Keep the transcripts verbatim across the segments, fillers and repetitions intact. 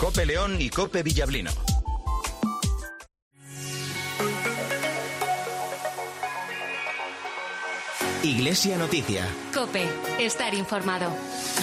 COPE León y COPE Villablino. Iglesia Noticia. COPE, estar informado.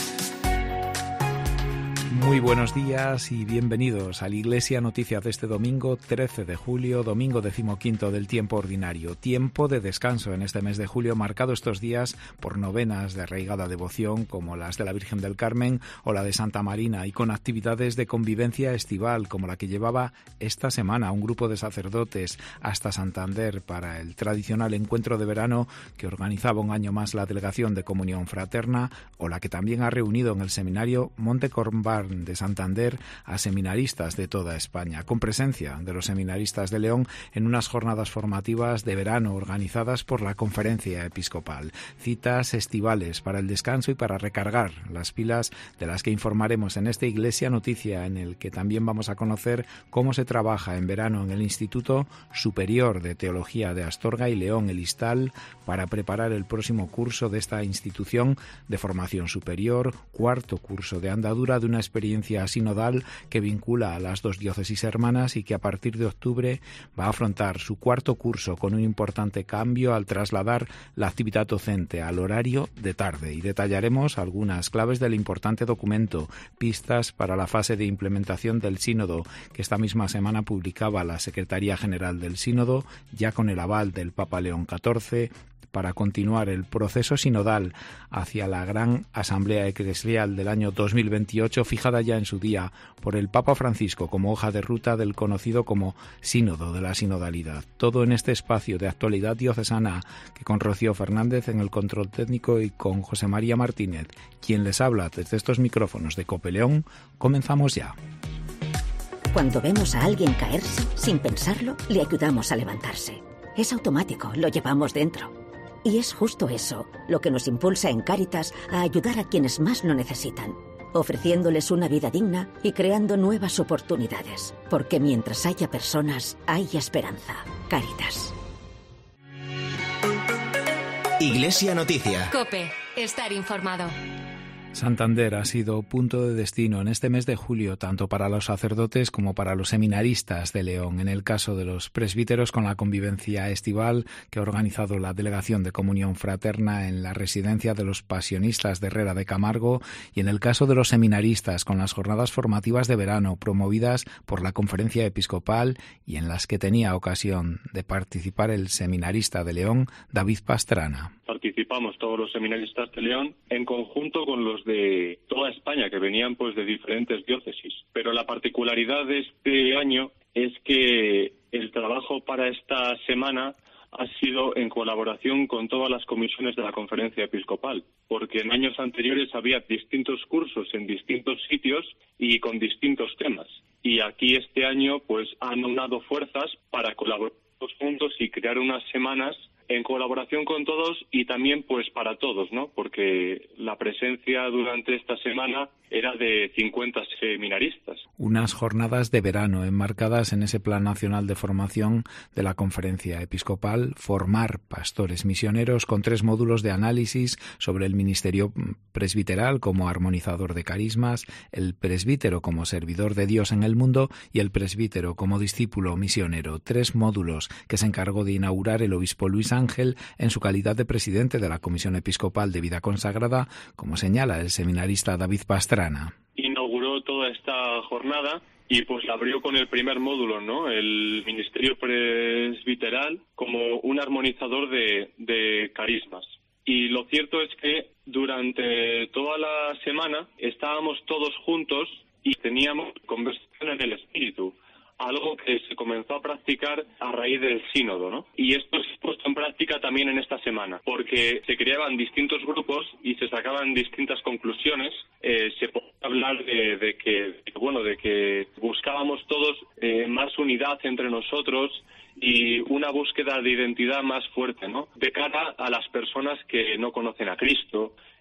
Muy buenos días y bienvenidos a la Iglesia Noticias de este domingo trece de julio, domingo decimoquinto del tiempo ordinario. Tiempo de descanso en este mes de julio, marcado estos días por novenas de arraigada devoción como las de la Virgen del Carmen o la de Santa Marina, y con actividades de convivencia estival como la que llevaba esta semana un grupo de sacerdotes hasta Santander para el tradicional encuentro de verano que organizaba un año más la Delegación de Comunión Fraterna, o la que también ha reunido en el seminario Monte Cormbar de Santander a seminaristas de toda España, con presencia de los seminaristas de León en unas jornadas formativas de verano organizadas por la Conferencia Episcopal. Citas estivales para el descanso y para recargar las pilas, de las que informaremos en esta Iglesia Noticia, en el que también vamos a conocer cómo se trabaja en verano en el Instituto Superior de Teología de Astorga y León, el ISTAL, para preparar el próximo curso de esta institución de formación superior, cuarto curso de andadura de una experiencia sinodal que vincula a las dos diócesis hermanas y que a partir de octubre va a afrontar su cuarto curso con un importante cambio al trasladar la actividad docente al horario de tarde. Y detallaremos algunas claves del importante documento, pistas para la fase de implementación del sínodo que esta misma semana publicaba la Secretaría General del Sínodo, ya con el aval del Papa León catorce, para continuar el proceso sinodal hacia la gran Asamblea Eclesial del año dos mil veintiocho, fijada ya en su día por el Papa Francisco como hoja de ruta del conocido como Sínodo de la Sinodalidad. Todo en este espacio de actualidad diocesana que con Rocío Fernández en el control técnico y con José María Martínez, quien les habla desde estos micrófonos de COPE León, comenzamos ya. Cuando vemos a alguien caerse, sin pensarlo, le ayudamos a levantarse. Es automático, lo llevamos dentro. Y es justo eso lo que nos impulsa en Cáritas a ayudar a quienes más lo necesitan, ofreciéndoles una vida digna y creando nuevas oportunidades. Porque mientras haya personas, hay esperanza. Cáritas. Iglesia Noticia. COPE, estar informado. Santander ha sido punto de destino en este mes de julio tanto para los sacerdotes como para los seminaristas de León. En el caso de los presbíteros, con la convivencia estival que ha organizado la Delegación de Comunión Fraterna en la residencia de los Pasionistas de Herrera de Camargo, y en el caso de los seminaristas, con las jornadas formativas de verano promovidas por la Conferencia Episcopal y en las que tenía ocasión de participar el seminarista de León, David Pastrana. Participamos todos los seminaristas de León en conjunto con los de toda España, que venían pues de diferentes diócesis. Pero la particularidad de este año es que el trabajo para esta semana ha sido en colaboración con todas las comisiones de la Conferencia Episcopal, porque en años anteriores había distintos cursos en distintos sitios y con distintos temas. Y aquí este año pues han unado fuerzas para colaborar todos juntos y crear unas semanas en colaboración con todos y también pues para todos, ¿no? Porque la presencia durante esta semana era de cincuenta seminaristas. Unas jornadas de verano enmarcadas en ese Plan Nacional de Formación de la Conferencia Episcopal, Formar Pastores Misioneros, con tres módulos de análisis sobre el ministerio presbiteral como armonizador de carismas, el presbítero como servidor de Dios en el mundo y el presbítero como discípulo misionero. Tres módulos que se encargó de inaugurar el obispo Luis Ángel en su calidad de presidente de la Comisión Episcopal de Vida Consagrada, como señala el seminarista David Pastrana. Inauguró toda esta jornada y pues la abrió con el primer módulo, ¿no? El ministerio presbiteral como un armonizador de, de carismas. Y lo cierto es que durante toda la semana estábamos todos juntos y teníamos conversación en el espíritu, algo que se comenzó a practicar a raíz del sínodo, ¿no? Y esto se ha puesto en práctica también en esta semana, porque se creaban distintos grupos y se sacaban distintas conclusiones. Eh, se podía hablar de, de que, bueno, de que buscábamos todos eh, más unidad entre nosotros y una búsqueda de identidad más fuerte, ¿no? De cara a las personas que no conocen a Cristo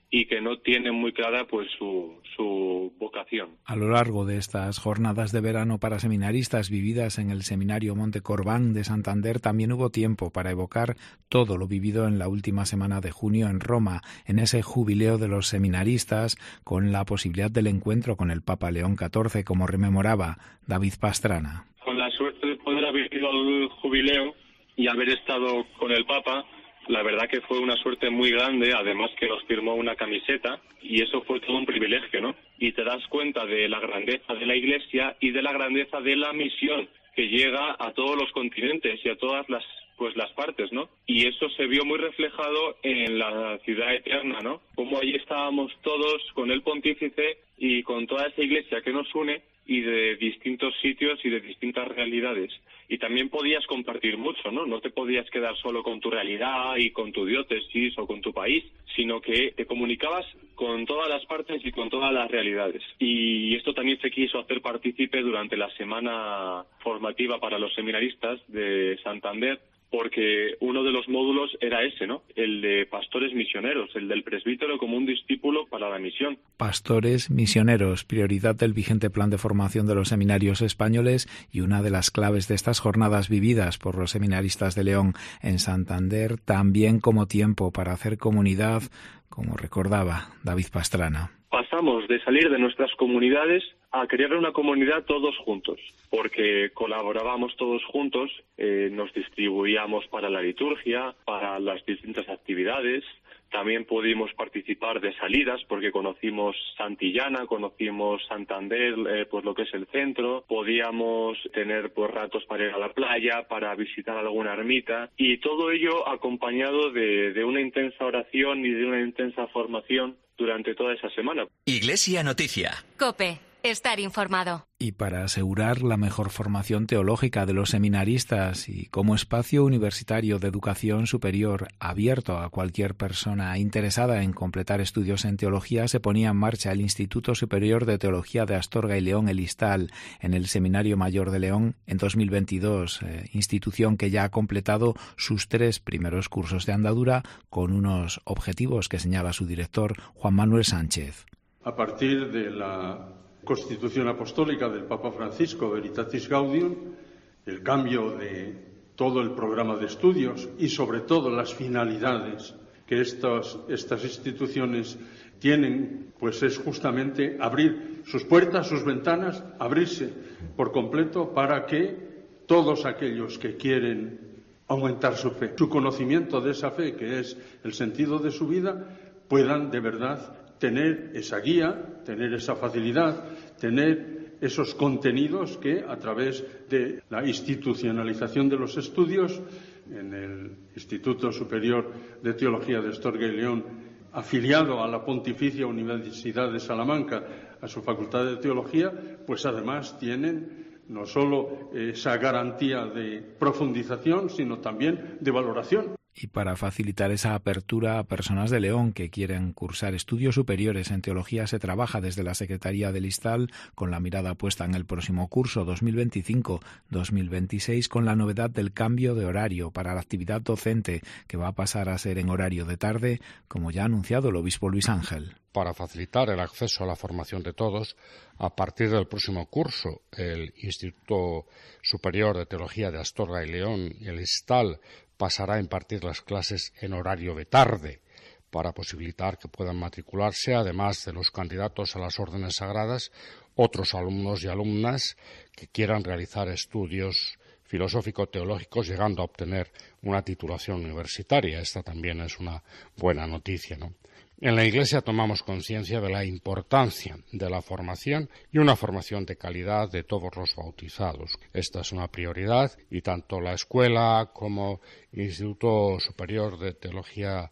y que no tienen muy clara pues su, su vocación. A lo largo de estas jornadas de verano para seminaristas vividas en el Seminario Monte Corbán de Santander también hubo tiempo para evocar todo lo vivido en la última semana de junio en Roma, en ese jubileo de los seminaristas, con la posibilidad del encuentro con el Papa León catorce, como rememoraba David Pastrana. Con la suerte de poder haber ido al jubileo y haber estado con el Papa, la verdad que fue una suerte muy grande, además que nos firmó una camiseta y eso fue todo un privilegio, ¿no? Y te das cuenta de la grandeza de la Iglesia y de la grandeza de la misión que llega a todos los continentes y a todas las pues las partes, ¿no? Y eso se vio muy reflejado en la ciudad eterna, ¿no? Como allí estábamos todos con el pontífice y con toda esa Iglesia que nos une y de distintos sitios y de distintas realidades. Y también podías compartir mucho, ¿no? No te podías quedar solo con tu realidad y con tu diócesis o con tu país, sino que te comunicabas con todas las partes y con todas las realidades. Y esto también se quiso hacer partícipe durante la semana formativa para los seminaristas de Santander, porque uno de los módulos era ese, ¿no? El de pastores misioneros, el del presbítero como un discípulo para la misión. Pastores misioneros, prioridad del vigente plan de formación de los seminarios españoles y una de las claves de estas jornadas vividas por los seminaristas de León en Santander, también como tiempo para hacer comunidad, como recordaba David Pastrana. Pasamos de salir de nuestras comunidades a crear una comunidad todos juntos, porque colaborábamos todos juntos, eh, nos distribuíamos para la liturgia, para las distintas actividades. También pudimos participar de salidas porque conocimos Santillana, conocimos Santander, eh, pues lo que es el centro. Podíamos tener pues ratos para ir a la playa, para visitar alguna ermita y todo ello acompañado de, de una intensa oración y de una intensa formación durante toda esa semana. Iglesia Noticia. COPE. Estar informado. Y para asegurar la mejor formación teológica de los seminaristas y como espacio universitario de educación superior abierto a cualquier persona interesada en completar estudios en teología, se ponía en marcha el Instituto Superior de Teología de Astorga y León, el ISTAL, en el Seminario Mayor de León en dos mil veintidós, eh, institución que ya ha completado sus tres primeros cursos de andadura con unos objetivos que señala su director, Juan Manuel Sánchez. A partir de la Constitución Apostólica del Papa Francisco, Veritatis Gaudium, el cambio de todo el programa de estudios y sobre todo las finalidades que estas, estas instituciones tienen, pues es justamente abrir sus puertas, sus ventanas, abrirse por completo para que todos aquellos que quieren aumentar su fe, su conocimiento de esa fe, que es el sentido de su vida, puedan de verdad tener esa guía, tener esa facilidad, tener esos contenidos que a través de la institucionalización de los estudios en el Instituto Superior de Teología de Astorga y León, afiliado a la Pontificia Universidad de Salamanca, a su Facultad de Teología, pues además tienen no solo esa garantía de profundización, sino también de valoración. Y para facilitar esa apertura a personas de León que quieren cursar estudios superiores en teología, se trabaja desde la Secretaría del ISTAL con la mirada puesta en el próximo curso dos mil veinticinco dos mil veintiséis, con la novedad del cambio de horario para la actividad docente, que va a pasar a ser en horario de tarde, como ya ha anunciado el obispo Luis Ángel. Para facilitar el acceso a la formación de todos, a partir del próximo curso, el Instituto Superior de Teología de Astorga y León y el ISTAL pasará a impartir las clases en horario de tarde para posibilitar que puedan matricularse, además de los candidatos a las órdenes sagradas, otros alumnos y alumnas que quieran realizar estudios filosófico-teológicos, llegando a obtener una titulación universitaria. Esta también es una buena noticia, ¿no? En la Iglesia tomamos conciencia de la importancia de la formación y una formación de calidad de todos los bautizados. Esta es una prioridad y tanto la Escuela como el Instituto Superior de Teología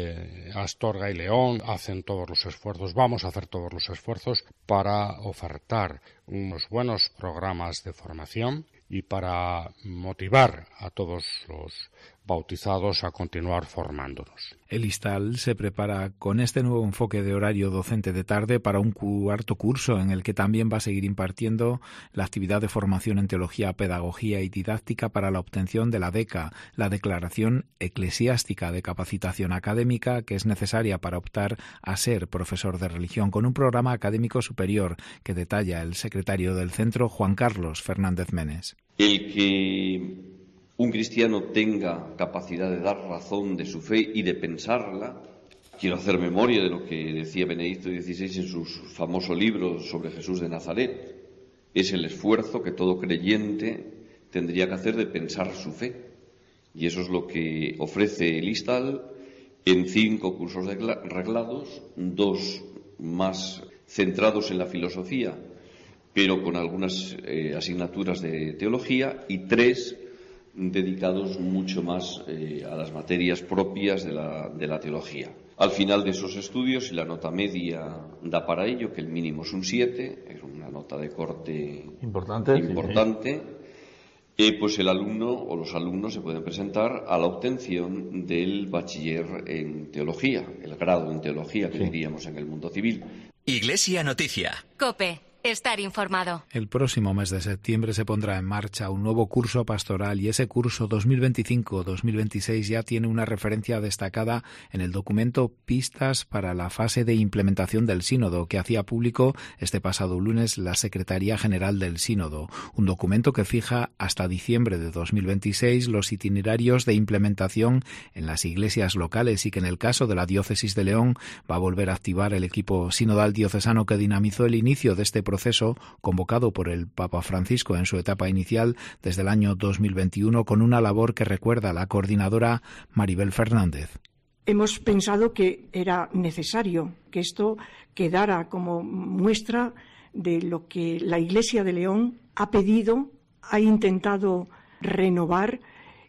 de Astorga y León hacen todos los esfuerzos, vamos a hacer todos los esfuerzos para ofertar unos buenos programas de formación y para motivar a todos los bautizados a continuar formándonos. El ISTAL se prepara con este nuevo enfoque de horario docente de tarde para un cuarto curso en el que también va a seguir impartiendo la actividad de formación en teología, pedagogía y didáctica para la obtención de la D E C A, la Declaración Eclesiástica de Capacitación Académica, que es necesaria para optar a ser profesor de religión, con un programa académico superior que detalla el secretario del centro, Juan Carlos Fernández Menes. El que un cristiano tenga capacidad de dar razón de su fe y de pensarla. Quiero hacer memoria de lo que decía Benedicto dieciséis en su famoso libro sobre Jesús de Nazaret. Es el esfuerzo que todo creyente tendría que hacer de pensar su fe. Y eso es lo que ofrece el ISTAL en cinco cursos reglados, dos más centrados en la filosofía, pero con algunas eh, asignaturas de teología, y tres dedicados mucho más eh, a las materias propias de la, de la teología. Al final de esos estudios, si la nota media da para ello, que el mínimo es un siete, es una nota de corte importante, importante sí. eh, pues el alumno o los alumnos se pueden presentar a la obtención del bachiller en teología, el grado en teología que sí. diríamos en el mundo civil. Iglesia Noticia. COPE. Estar informado. El próximo mes de septiembre se pondrá en marcha un nuevo curso pastoral y ese curso dos mil veinticinco dos mil veintiséis ya tiene una referencia destacada en el documento Pistas para la fase de implementación del Sínodo que hacía público este pasado lunes la Secretaría General del Sínodo, un documento que fija hasta diciembre de dos mil veintiséis los itinerarios de implementación en las iglesias locales y que en el caso de la Diócesis de León va a volver a activar el equipo sinodal diocesano que dinamizó el inicio de este proceso convocado por el Papa Francisco en su etapa inicial desde el año dos mil veintiuno con una labor que recuerda la coordinadora Maribel Fernández. Hemos pensado que era necesario que esto quedara como muestra de lo que la Iglesia de León ha pedido, ha intentado renovar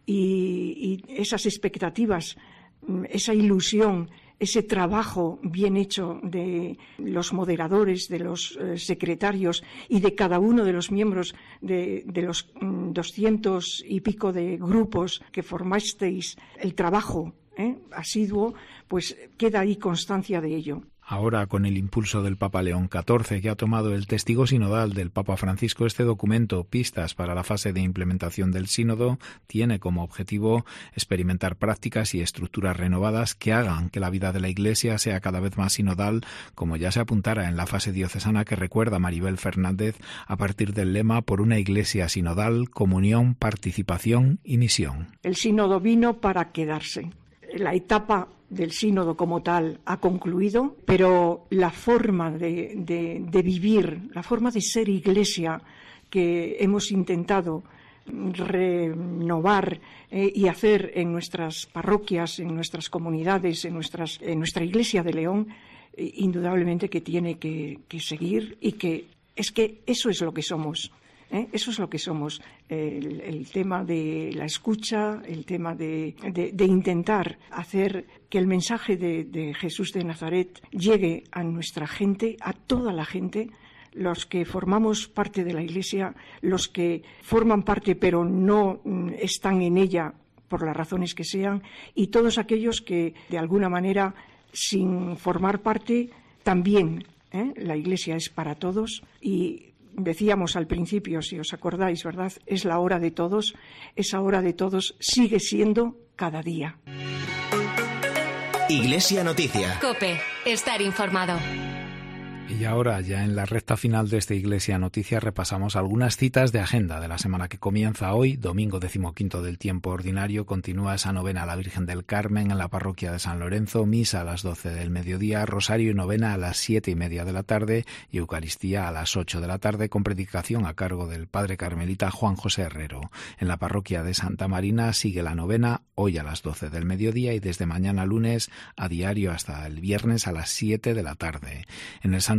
y, y esas expectativas, esa ilusión, ese trabajo bien hecho de los moderadores, de los eh, secretarios y de cada uno de los miembros de, de los mm, doscientos y pico de grupos que formasteis, el trabajo ¿eh? asiduo, pues queda ahí constancia de ello. Ahora, con el impulso del Papa León catorce, que ha tomado el testigo sinodal del Papa Francisco, este documento, Pistas para la fase de implementación del sínodo, tiene como objetivo experimentar prácticas y estructuras renovadas que hagan que la vida de la Iglesia sea cada vez más sinodal, como ya se apuntara en la fase diocesana que recuerda Maribel Fernández a partir del lema Por una Iglesia sinodal, comunión, participación y misión. El sínodo vino para quedarse. La etapa del sínodo como tal ha concluido, pero la forma de, de, de vivir, la forma de ser iglesia que hemos intentado renovar eh, y hacer en nuestras parroquias, en nuestras comunidades, en, nuestras, en nuestra Iglesia de León, eh, indudablemente que tiene que, que seguir y que es que eso es lo que somos. ¿Eh? Eso es lo que somos, el, el tema de la escucha, el tema de, de, de intentar hacer que el mensaje de, de Jesús de Nazaret llegue a nuestra gente, a toda la gente, los que formamos parte de la Iglesia, los que forman parte pero no están en ella por las razones que sean, y todos aquellos que de alguna manera, sin formar parte, también ¿eh? la Iglesia es para todos. Y decíamos al principio, si os acordáis, ¿verdad? Es la hora de todos. Esa hora de todos sigue siendo cada día. Iglesia Noticia. COPE. Estar informado. Y ahora, ya en la recta final de esta Iglesia Noticia, repasamos algunas citas de agenda de la semana que comienza hoy, domingo decimoquinto del tiempo ordinario. Continúa esa novena a la Virgen del Carmen en la parroquia de San Lorenzo, misa a las doce del mediodía, rosario y novena a las siete y media de la tarde y Eucaristía a las ocho de la tarde con predicación a cargo del padre carmelita Juan José Herrero. En la parroquia de Santa Marina sigue la novena hoy a las doce del mediodía y desde mañana lunes a diario hasta el viernes a las siete de la tarde. En el Santo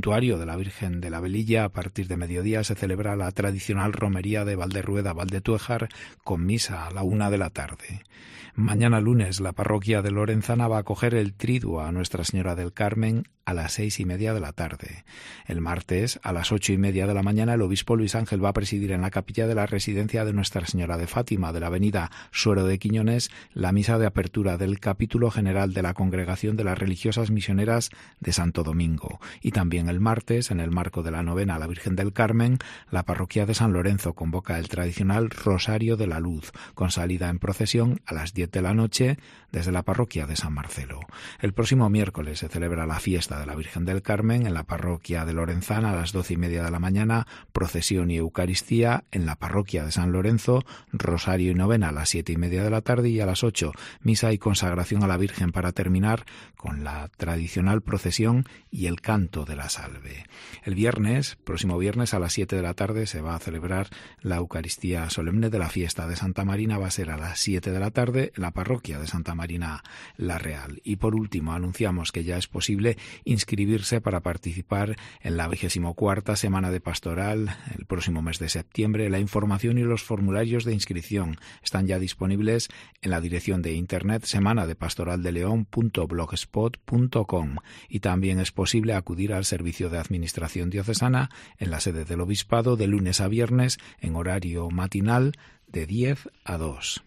santuario de la Virgen de la Velilla, a partir de mediodía se celebra la tradicional romería de Valderrueda, Valdetuéjar, con misa a la una de la tarde. Mañana lunes la parroquia de Lorenzana va a acoger el triduo a Nuestra Señora del Carmen a las seis y media de la tarde. El martes, a las ocho y media de la mañana, el obispo Luis Ángel va a presidir en la capilla de la residencia de Nuestra Señora de Fátima, de la avenida Suero de Quiñones, la misa de apertura del capítulo general de la Congregación de las Religiosas Misioneras de Santo Domingo. Y también el martes, en el marco de la novena a la Virgen del Carmen, la parroquia de San Lorenzo convoca el tradicional Rosario de la Luz, con salida en procesión a las diez de la noche desde la parroquia de San Marcelo. El próximo miércoles se celebra la fiesta de la Virgen del Carmen en la parroquia de Lorenzana a las doce y media de la mañana, procesión y Eucaristía en la parroquia de San Lorenzo, rosario y novena a las siete y media de la tarde, y a las ocho misa y consagración a la Virgen para terminar con la tradicional procesión y el canto de la salve. El viernes, próximo viernes a las siete de la tarde, se va a celebrar la Eucaristía solemne de la fiesta de Santa Marina, va a ser a las siete de la tarde en la parroquia de Santa Marina la Real. Y por último, anunciamos que ya es posible inscribirse para participar en la vigésimo cuarta Semana de Pastoral el próximo mes de septiembre. La información y los formularios de inscripción están ya disponibles en la dirección de internet semana de pastoral de león punto blogspot punto com, y también es posible acudir al servicio de administración diocesana en la sede del obispado de lunes a viernes en horario matinal de diez a dos.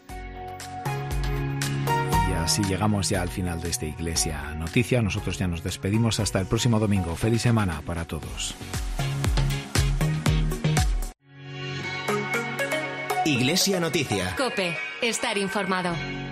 Así llegamos ya al final de esta Iglesia Noticia. Nosotros ya nos despedimos hasta el próximo domingo. Feliz semana para todos. Iglesia Noticia. COPE. Estar informado.